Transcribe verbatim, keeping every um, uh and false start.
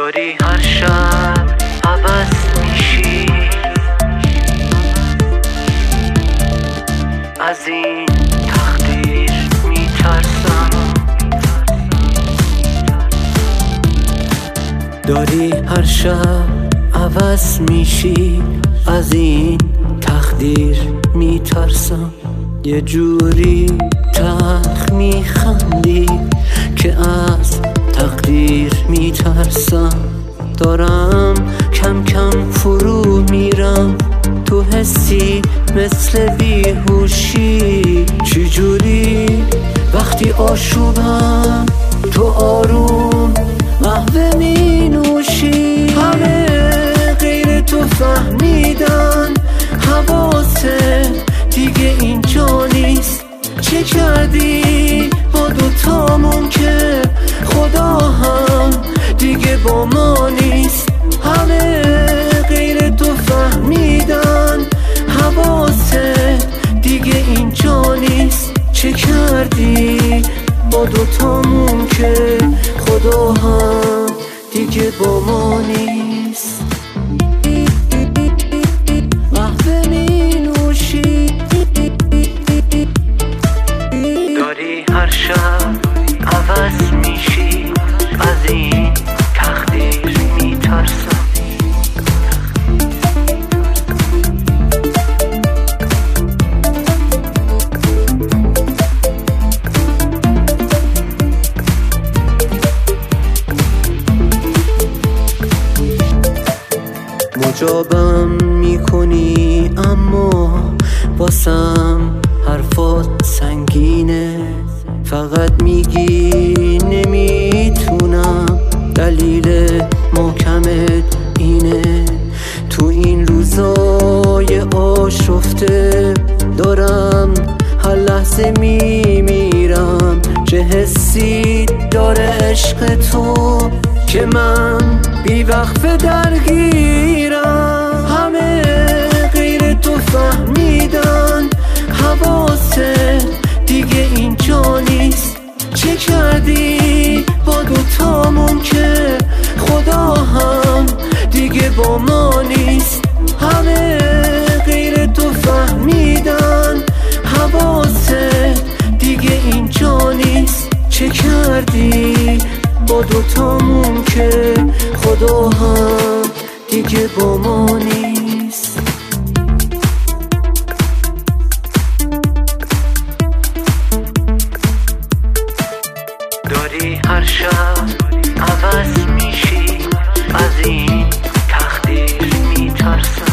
داری هر شب عوض میشی، از این تقدیر میترسم. داری هر شب عوض میشی، از این تقدیر میترسم. یه جوری تلخ میخندی که از تقدیر میترسم. دارم کم کم فرو میرم تو حسی مثل بیهوشی. چجوری وقتی آشوبم تو آروم قهوه می نوشی؟ همه غیر تو فهمیدن حواست دیگه اینجا نیست. چه کردی با دوتامون که خدا هم دیگه با ما نیست؟ همه غیر تو فهمیدن حواست دیگه اینجا نیست. چه کردی با دوتامون که خدا هم دیگه با ما نیست؟ قهوه می نوشی، داری هر شب عوض میشی، از این تقدیر میترسم. مجابم میکنی اما باسم حرفات سنگینه. فقط میگی نمیتونم، دلیل محکمت اینه. تو این روزای آشفته دارم هر لحظه میمیرم. چه حسی داره عشق تو که من بی وقفه درگیرم؟ همه غیر تو فهمیدن حواست دیگه اینجا نیست. چه کردی با دوتامون که خدا هم دیگه با ما نیست؟ همه غیر تو فهمیدن حواست دیگه اینجا نیست. چه کردی با دوتامون که خدا هم دیگه با ما نیست؟ داری هر شب عوض میشی، از این تقدیر میترسم.